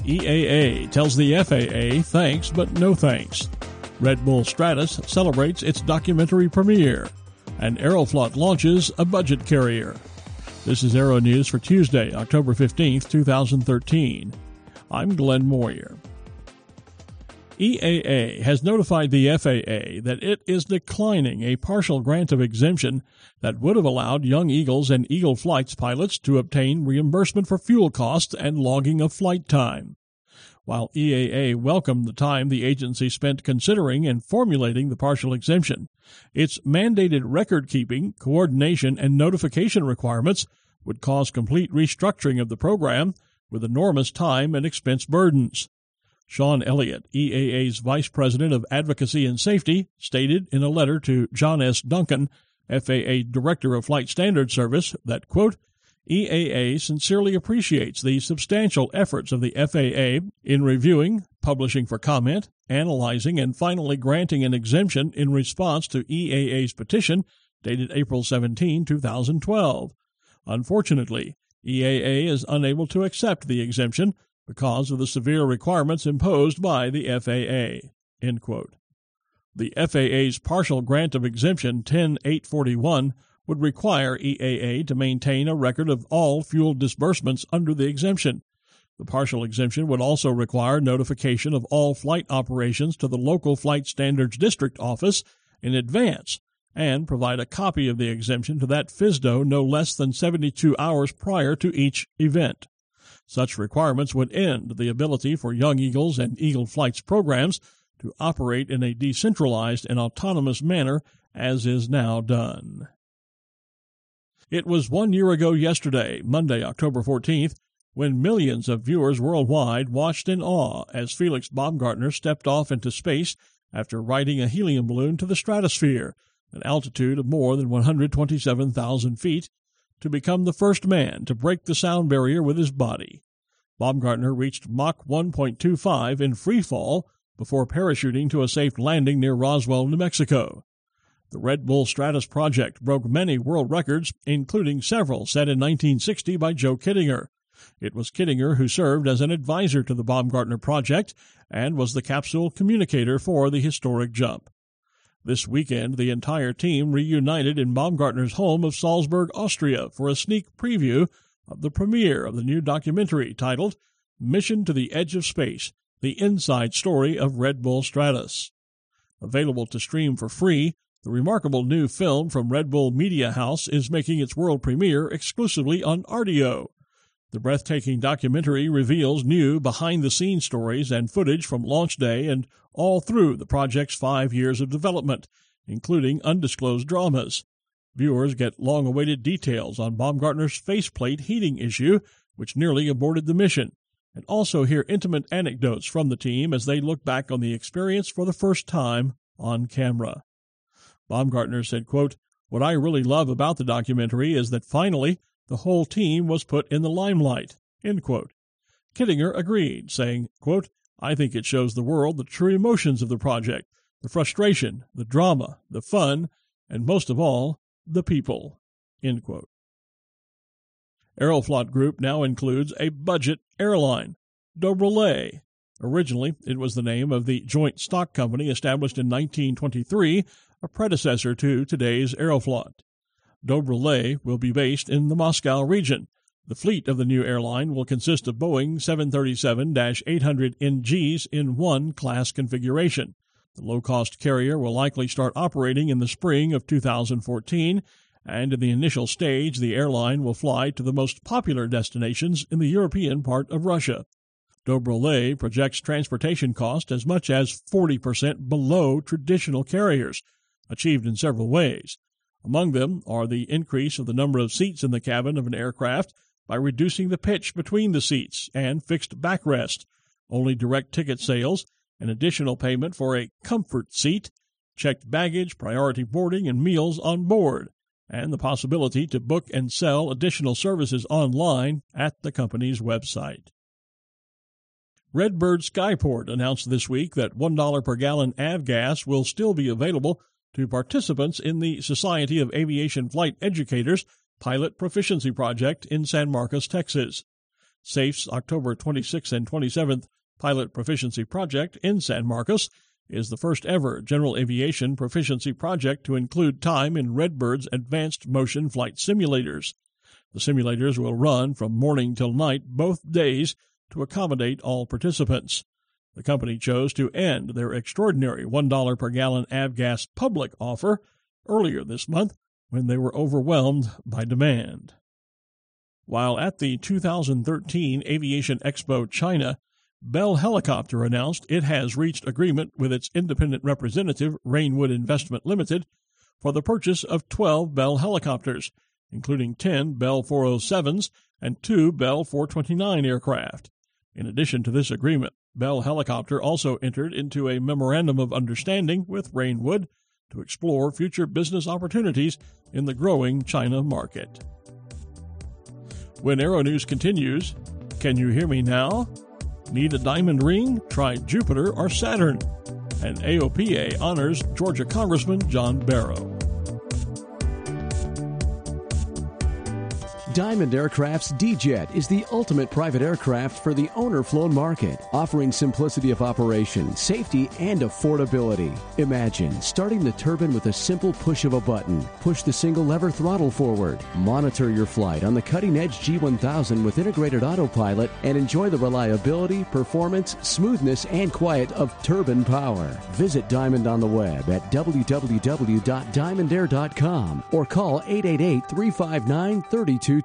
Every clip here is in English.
EAA tells the FAA thanks but no thanks. Red Bull Stratus celebrates its documentary premiere. And Aeroflot launches a budget carrier. This is Aero News for Tuesday, October 15th, 2013. I'm Glenn Moyer. EAA has notified the FAA that it is declining a partial grant of exemption that would have allowed Young Eagles and Eagle Flights pilots to obtain reimbursement for fuel costs and logging of flight time. While EAA welcomed the time the agency spent considering and formulating the partial exemption, its mandated record-keeping, coordination, and notification requirements would cause complete restructuring of the program with enormous time and expense burdens. Sean Elliott, EAA's Vice President of Advocacy and Safety, stated in a letter to John S. Duncan, FAA Director of Flight Standards Service, that, quote, EAA sincerely appreciates the substantial efforts of the FAA in reviewing, publishing for comment, analyzing, and finally granting an exemption in response to EAA's petition dated April 17, 2012. Unfortunately, EAA is unable to accept the exemption because of the severe requirements imposed by the FAA. End quote. The FAA's partial grant of exemption 10841 would require EAA to maintain a record of all fuel disbursements under the exemption. The partial exemption would also require notification of all flight operations to the local Flight Standards District Office in advance and provide a copy of the exemption to that FSDO no less than 72 hours prior to each event. Such requirements would end the ability for Young Eagles and Eagle Flights programs to operate in a decentralized and autonomous manner as is now done. It was 1 year ago yesterday, Monday, October 14th, when millions of viewers worldwide watched in awe as Felix Baumgartner stepped off into space after riding a helium balloon to the stratosphere, an altitude of more than 127,000 feet, to become the first man to break the sound barrier with his body. Baumgartner reached Mach 1.25 in free fall before parachuting to a safe landing near Roswell, New Mexico. The Red Bull Stratus project broke many world records, including several set in 1960 by Joe Kittinger. It was Kittinger who served as an advisor to the Baumgartner project and was the capsule communicator for the historic jump. This weekend, the entire team reunited in Baumgartner's home of Salzburg, Austria, for a sneak preview of the premiere of the new documentary titled Mission to the Edge of Space, the Inside Story of Red Bull Stratus. Available to stream for free, the remarkable new film from Red Bull Media House is making its world premiere exclusively on Rdio. The breathtaking documentary reveals new behind-the-scenes stories and footage from launch day and all through the project's 5 years of development, including undisclosed dramas. Viewers get long-awaited details on Baumgartner's faceplate heating issue, which nearly aborted the mission, and also hear intimate anecdotes from the team as they look back on the experience for the first time on camera. Baumgartner said, quote, "What I really love about the documentary is that finally the whole team was put in the limelight." End quote. Kittinger agreed, saying, quote, "I think it shows the world the true emotions of the project, the frustration, the drama, the fun, and most of all, the people." End quote. Aeroflot Group now includes a budget airline, Dobrolay. Originally, it was the name of the joint stock company established in 1923, a predecessor to today's Aeroflot. Dobrolay will be based in the Moscow region. The fleet of the new airline will consist of Boeing 737-800 NGs in one class configuration. The low-cost carrier will likely start operating in the spring of 2014, and in the initial stage the airline will fly to the most popular destinations in the European part of Russia. Dobrolay projects transportation cost as much as 40% below traditional carriers, achieved in several ways. Among them are the increase of the number of seats in the cabin of an aircraft by reducing the pitch between the seats and fixed backrest, only direct ticket sales, an additional payment for a comfort seat, checked baggage, priority boarding, and meals on board, and the possibility to book and sell additional services online at the company's website. Redbird Skyport announced this week that $1 per gallon avgas will still be available to participants in the Society of Aviation Flight Educators Pilot Proficiency Project in San Marcos, Texas. SAFE's October 26th and 27th Pilot Proficiency Project in San Marcos is the first ever general aviation proficiency project to include time in Redbird's advanced motion flight simulators. The simulators will run from morning till night both days to accommodate all participants. The company chose to end their extraordinary $1 per gallon avgas public offer earlier this month when they were overwhelmed by demand. While at the 2013 Aviation Expo China, Bell Helicopter announced it has reached agreement with its independent representative, Rainwood Investment Limited, for the purchase of 12 Bell helicopters, including 10 Bell 407s and 2 Bell 429 aircraft. In addition to this agreement, Bell Helicopter also entered into a memorandum of understanding with Rainwood to explore future business opportunities in the growing China market. When Aero News continues, can you hear me now? Need a diamond ring? Try Jupiter or Saturn. And AOPA honors Georgia Congressman John Barrow. Diamond Aircraft's D-Jet is the ultimate private aircraft for the owner-flown market, offering simplicity of operation, safety, and affordability. Imagine starting the turbine with a simple push of a button. Push the single-lever throttle forward. Monitor your flight on the cutting-edge G1000 with integrated autopilot and enjoy the reliability, performance, smoothness, and quiet of turbine power. Visit Diamond on the web at www.diamondair.com or call 888-359-3220.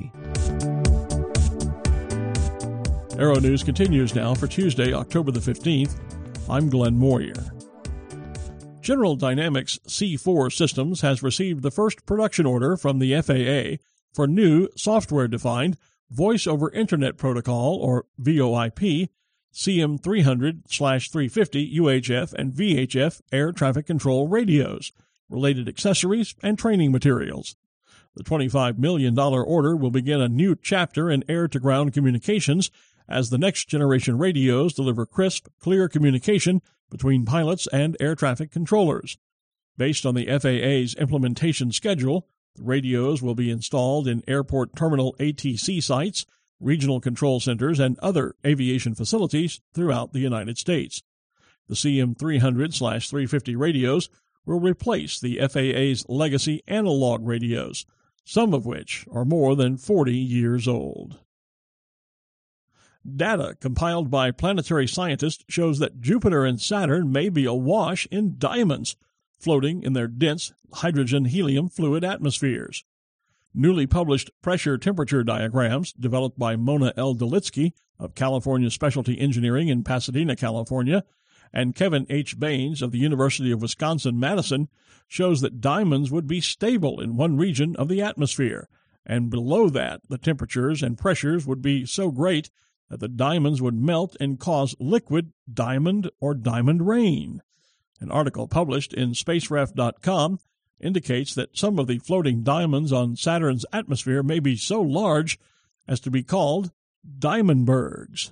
Aero News continues now for Tuesday, October the 15th. I'm Glenn Moyer. General Dynamics C4 Systems has received the first production order from the FAA for new software-defined Voice over Internet Protocol, or VoIP, CM300/350 UHF and VHF air traffic control radios, related accessories, and training materials. The $25 million order will begin a new chapter in air-to-ground communications as the next-generation radios deliver crisp, clear communication between pilots and air traffic controllers. Based on the FAA's implementation schedule, the radios will be installed in airport terminal ATC sites, regional control centers, and other aviation facilities throughout the United States. The CM300/350 radios will replace the FAA's legacy analog radios, some of which are more than 40 years old. Data compiled by planetary scientists shows that Jupiter and Saturn may be awash in diamonds, floating in their dense hydrogen-helium fluid atmospheres. Newly published pressure-temperature diagrams developed by Mona L. Dolitsky of California Specialty Engineering in Pasadena, California, and Kevin H. Baines of the University of Wisconsin-Madison shows that diamonds would be stable in one region of the atmosphere, and below that the temperatures and pressures would be so great that the diamonds would melt and cause liquid diamond or diamond rain. An article published in spaceref.com indicates that some of the floating diamonds on Saturn's atmosphere may be so large as to be called diamondbergs.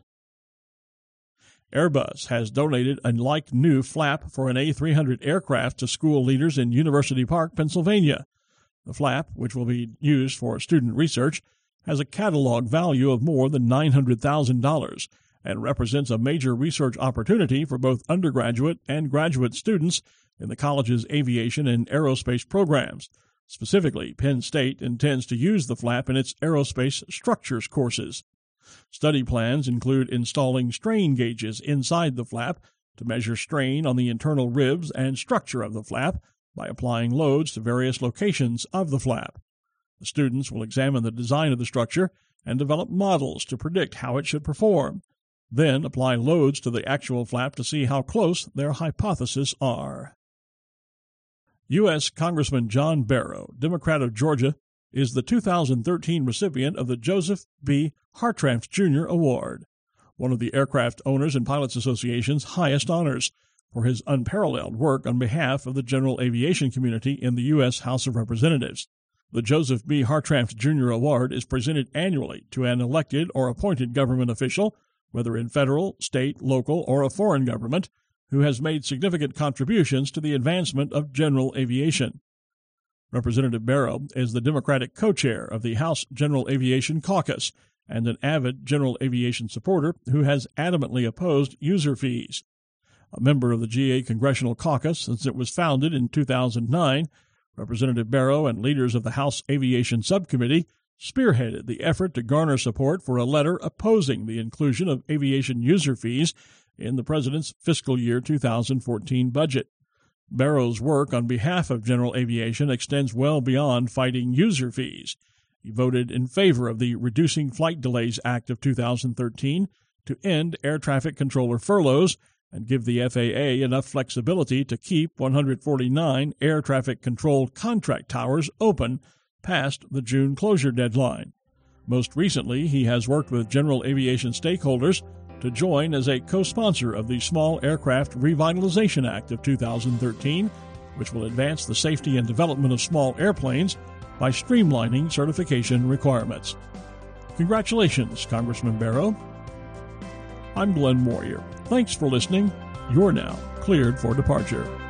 Airbus has donated a like-new flap for an A300 aircraft to school leaders in University Park, Pennsylvania. The flap, which will be used for student research, has a catalog value of more than $900,000 and represents a major research opportunity for both undergraduate and graduate students in the college's aviation and aerospace programs. Specifically, Penn State intends to use the flap in its aerospace structures courses. Study plans include installing strain gauges inside the flap to measure strain on the internal ribs and structure of the flap by applying loads to various locations of the flap. The students will examine the design of the structure and develop models to predict how it should perform, then apply loads to the actual flap to see how close their hypotheses are. U.S. Congressman John Barrow, Democrat of Georgia, is the 2013 recipient of the Joseph B. Hartranft Jr. Award, one of the Aircraft Owners and Pilots Association's highest honors, for his unparalleled work on behalf of the general aviation community in the U.S. House of Representatives. The Joseph B. Hartranft Jr. Award is presented annually to an elected or appointed government official, whether in federal, state, local, or a foreign government, who has made significant contributions to the advancement of general aviation. Representative Barrow is the Democratic co-chair of the House General Aviation Caucus and an avid general aviation supporter who has adamantly opposed user fees. A member of the GA Congressional Caucus since it was founded in 2009, Representative Barrow and leaders of the House Aviation Subcommittee spearheaded the effort to garner support for a letter opposing the inclusion of aviation user fees in the president's fiscal year 2014 budget. Barrow's work on behalf of general aviation extends well beyond fighting user fees. He voted in favor of the Reducing Flight Delays Act of 2013 to end air traffic controller furloughs and give the FAA enough flexibility to keep 149 air traffic control contract towers open past the June closure deadline. Most recently, he has worked with general aviation stakeholders to join as a co-sponsor of the Small Aircraft Revitalization Act of 2013, which will advance the safety and development of small airplanes by streamlining certification requirements. Congratulations, Congressman Barrow. I'm Glenn Moyer. Thanks for listening. You're now cleared for departure.